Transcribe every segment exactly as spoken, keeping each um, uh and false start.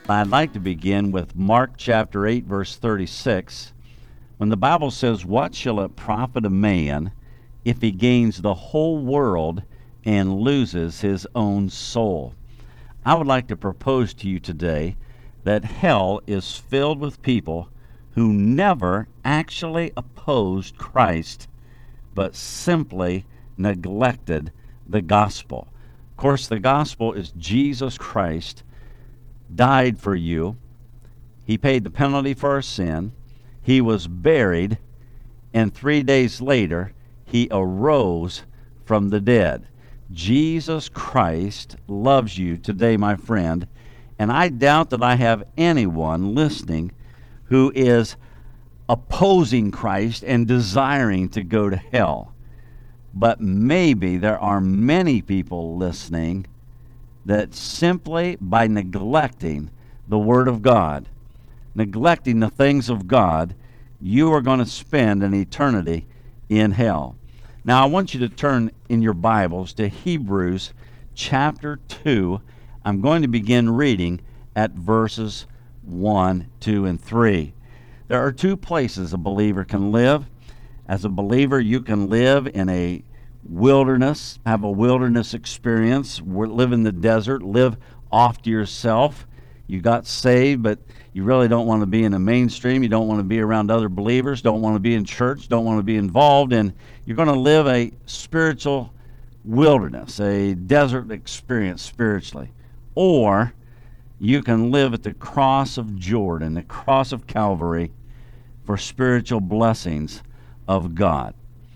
I'd like to begin with Mark chapter eight, verse thirty-six, when the Bible says, "What shall it profit a man if he gains the whole world and loses his own soul?" I would like to propose to you today that hell is filled with people who never actually opposed Christ, but simply neglected the gospel. Of course, the gospel is Jesus Christ died for you. He paid the penalty for our sin. He was buried, and three days later, he arose from the dead. Jesus Christ loves you today, my friend, and I doubt that I have anyone listening who is opposing Christ and desiring to go to hell. But maybe there are many people listening that simply by neglecting the Word of God, neglecting the things of God, you are going to spend an eternity in hell. Now, I want you to turn in your Bibles to Hebrews chapter two. I'm going to begin reading at verses one, two, and three. There are two places a believer can live. As a believer, you can live in a wilderness, have a wilderness experience, live in the desert, live off to yourself. You got saved, but you really don't want to be in the mainstream. You don't want to be around other believers, don't want to be in church, don't want to be involved, and you're going to live a spiritual wilderness, a desert experience spiritually. Or you can live at the cross of Jordan, the cross of Calvary, for spiritual blessings of God.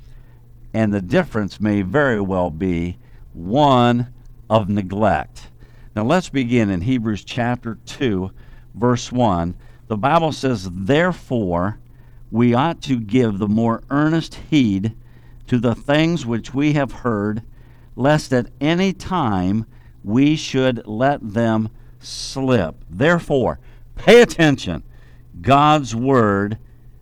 And the difference may very well be one of neglect. Now let's begin in Hebrews chapter two, verse one. The Bible says, "Therefore we ought to give the more earnest heed to the things which we have heard, lest at any time we should let them slip." Therefore, pay attention. God's word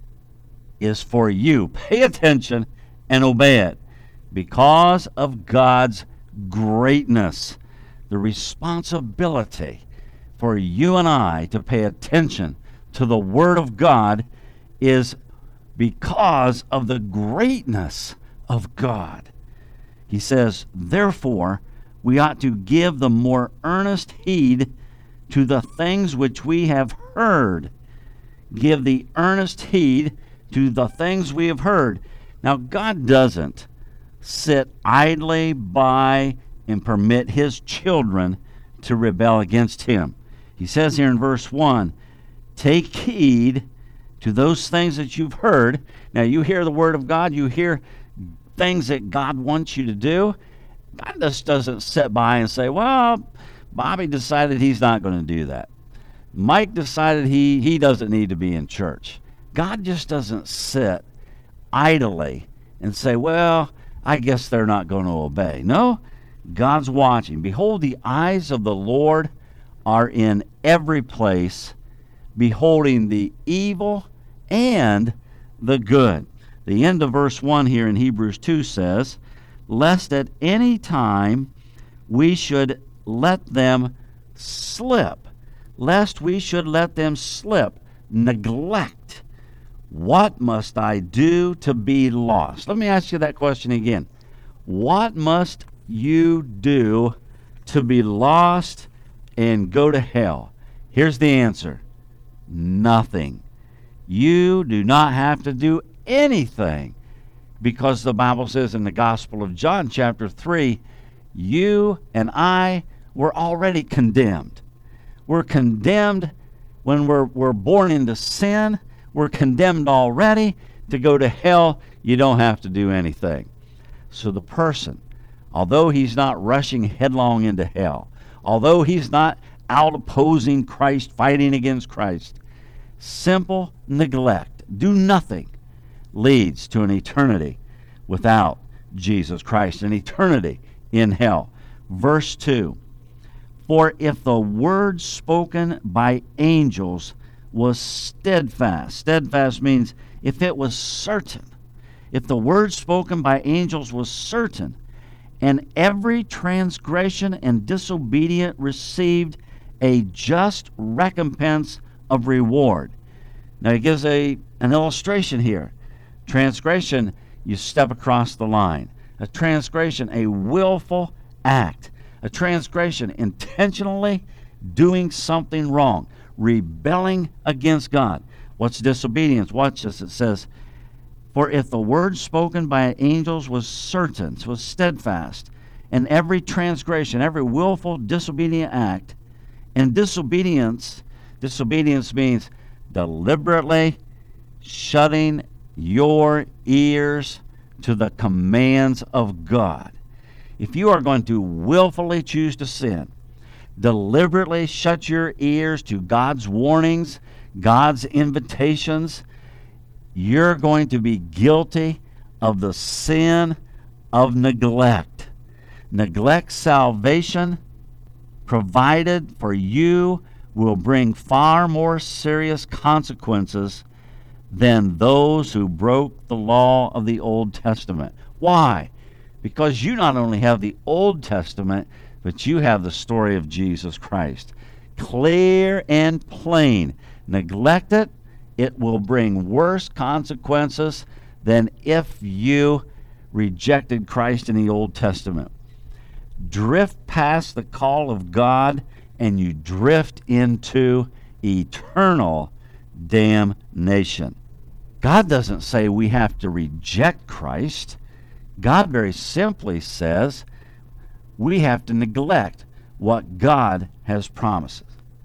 is for you. Pay attention and obey it. Because of God's greatness, the responsibility for you and I to pay attention to the Word of God is because of the greatness of God. He says, "Therefore, we ought to give the more earnest heed to the things which we have heard." Give the earnest heed to the things we have heard. Now, God doesn't sit idly by and permit his children to rebel against him. He says here in verse one, "Take heed to those things that you've heard." Now, you hear the word of God, you hear things that God wants you to do. God just doesn't sit by and say, "Well, Bobby decided he's not going to do that. Mike decided he, he doesn't need to be in church." God just doesn't sit idly and say, "Well, I guess they're not going to obey." No, God's watching. "Behold, the eyes of the Lord are in every place, beholding the evil and the good." The end of verse one here in Hebrews two says, "Lest at any time we should let them slip." Lest we should let them slip. Neglect. What must I do to be lost? Let me ask you that question again. What must you do to be lost and go to hell? Here's the answer. Nothing. You do not have to do anything, because the Bible says in the Gospel of John chapter three, you and I were already condemned. We're condemned when we're, we're born into sin. We're condemned already to go to hell. You don't have to do anything. So the person, although he's not rushing headlong into hell, although he's not out opposing Christ, fighting against Christ, simple neglect, do nothing, leads to an eternity without Jesus Christ, an eternity in hell. Verse two, "For if the word spoken by angels was steadfast." Steadfast means if it was certain. If the word spoken by angels was certain, and every transgression and disobedient received a just recompense of reward. Now he gives a an illustration here. Transgression, you step across the line. A transgression, a willful act. A transgression, intentionally doing something wrong, rebelling against God. What's disobedience? Watch this. It says, for if the word spoken by angels was certain, was steadfast, and every transgression, every willful disobedient act, and disobedience, disobedience means deliberately shutting your ears to the commands of God. If you are going to willfully choose to sin, deliberately shut your ears to God's warnings, God's invitations, you're going to be guilty of the sin of neglect. Neglect salvation provided for you will bring far more serious consequences than those who broke the law of the Old Testament. Why? Because you not only have the Old Testament, but you have the story of Jesus Christ. Clear and plain. Neglect it, it will bring worse consequences than if you rejected Christ in the Old Testament. Drift past the call of God, and you drift into eternal damnation. God doesn't say we have to reject Christ. God very simply says we have to neglect what God has promised.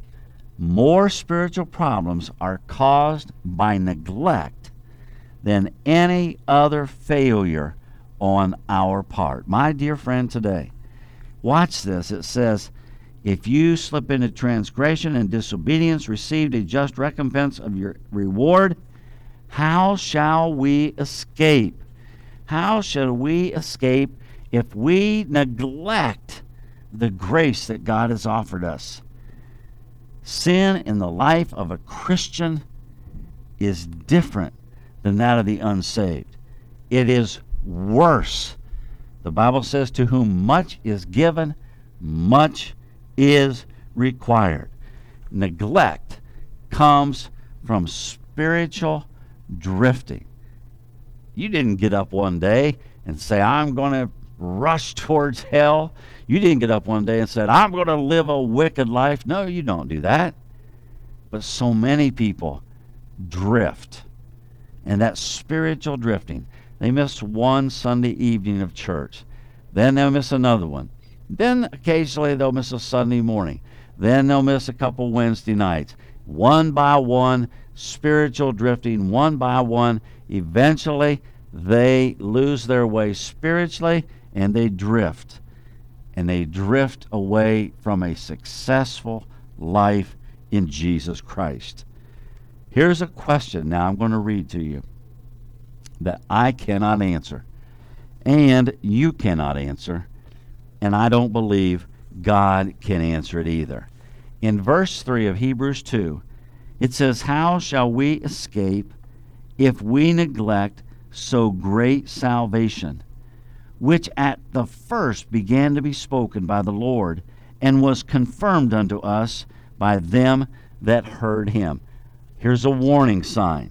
More spiritual problems are caused by neglect than any other failure on our part. My dear friend, today, watch this. It says, if you slip into transgression and disobedience, received a just recompense of your reward, how shall we escape? How shall we escape if we neglect the grace that God has offered us? Sin in the life of a Christian is different than that of the unsaved. It is worse. The Bible says, to whom much is given, much is required. Neglect comes from spiritual drifting. You didn't get up one day and say, I'm going to rush towards hell. You didn't get up one day and said, I'm going to live a wicked life. No, you don't do that. But so many people drift. And that spiritual drifting, they miss one Sunday evening of church. Then they'll miss another one. Then occasionally they'll miss a Sunday morning. Then they'll miss a couple Wednesday nights. One by one, spiritual drifting, one by one. Eventually, they lose their way spiritually, and they drift. And they drift away from a successful life in Jesus Christ. Here's a question now I'm going to read to you that I cannot answer, and you cannot answer, and I don't believe God can answer it either. In verse three of Hebrews two, it says, how shall we escape if we neglect so great salvation, which at the first began to be spoken by the Lord, and was confirmed unto us by them that heard him? Here's a warning sign.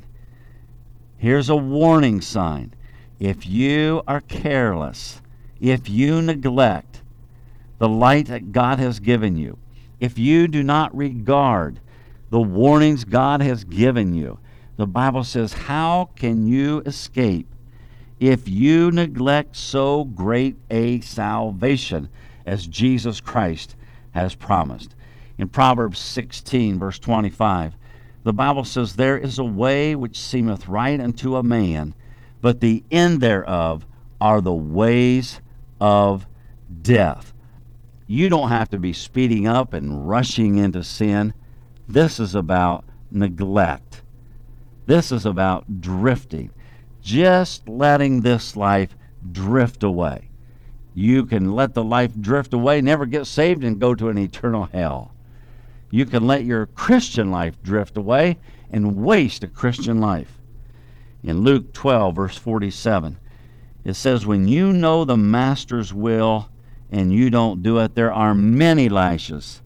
Here's a warning sign. If you are careless, if you neglect the light that God has given you, if you do not regard the warnings God has given you, the Bible says, how can you escape if you neglect so great a salvation as Jesus Christ has promised? In Proverbs sixteen, verse twenty-five, the Bible says, there is a way which seemeth right unto a man, but the end thereof are the ways of death. You don't have to be speeding up and rushing into sin. This is about neglect. This is about drifting. Just letting this life drift away. You can let the life drift away, never get saved, and go to an eternal hell. You can let your Christian life drift away and waste a Christian life. In Luke twelve, verse forty-seven, it says, when you know the master's will and you don't do it, there are many lashes,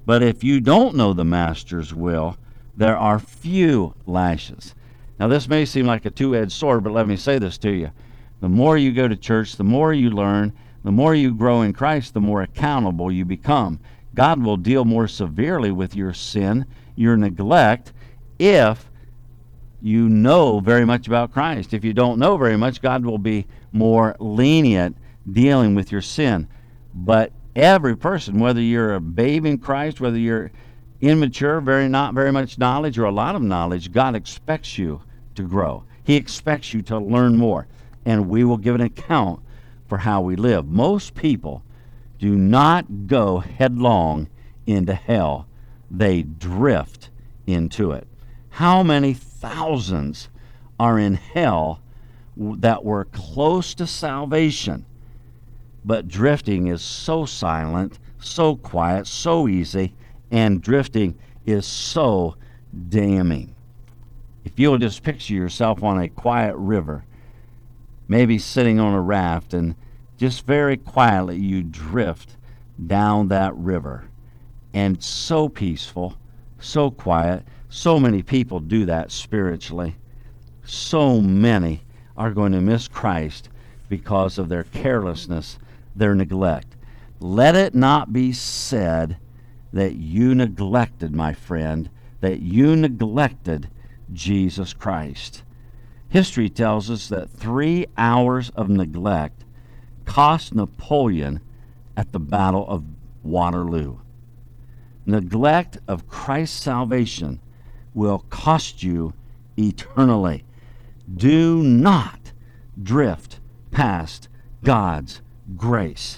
But if you don't know the master's will, there are few lashes. Now, this may seem like a two-edged sword, but let me say this to you. The more you go to church, the more you learn, the more you grow in Christ, the more accountable you become. God will deal more severely with your sin, your neglect, if you know very much about Christ. If you don't know very much, God will be more lenient dealing with your sin. But every person, whether you're a babe in Christ, whether you're immature, very not very much knowledge, or a lot of knowledge, God expects you to grow. He expects you to learn more, and we will give an account for how we live. Most people do not go headlong into hell. They drift into it. How many thousands are in hell that were close to salvation, but drifting is so silent, so quiet, so easy, and drifting is so damning. If you'll just picture yourself on a quiet river, maybe sitting on a raft, and just very quietly you drift down that river, and so peaceful, so quiet. So many people do that spiritually. So many are going to miss Christ because of their carelessness, their neglect. Let it not be said that you neglected, my friend, that you neglected Jesus Christ. History tells us that three hours of neglect cost Napoleon at the Battle of Waterloo. Neglect of Christ's salvation will cost you eternally. Do not drift past God's grace.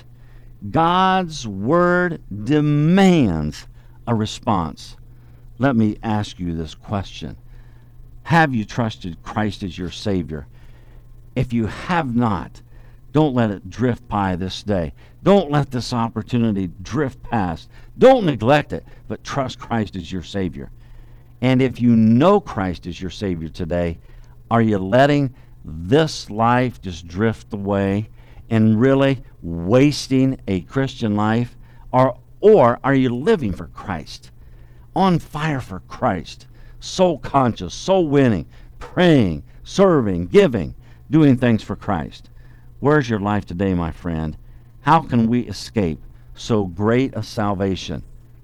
God's word demands a response. Let me ask you this question. Have you trusted Christ as your Savior? If you have not, don't let it drift by this day. Don't let this opportunity drift past. Don't neglect it, but trust Christ as your Savior. And if you know Christ as your Savior today, are you letting this life just drift away and really wasting a Christian life? Or, or are you living for Christ, on fire for Christ, soul conscious, soul winning, praying, serving, giving, doing things for Christ? Where's your life today, my friend? How can we escape so great a salvation?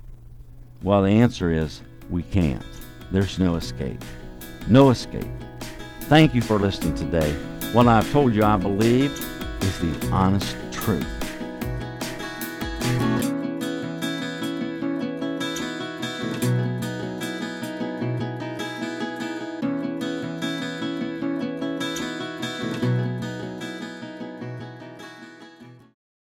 Well, the answer is we can't. There's no escape. No escape. Thank you for listening today. What I've told you I believe is the honest truth.